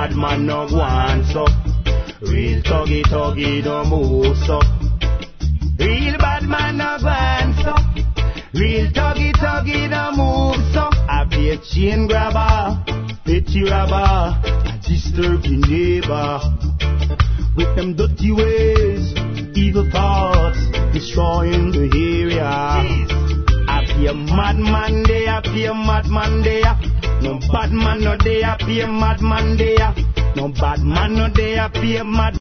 bad man no go on so. Real tuggy tuggy no move so. Real bad man no go on so. Real tuggy tuggy no move so. I be a chain grabber, petty robber, I disturb your neighbor. With them dirty ways, evil thoughts, destroying the area. I be a madman there, I be a madman there. No bad man no there, I be a madman there. No bad man no there, I be a mad.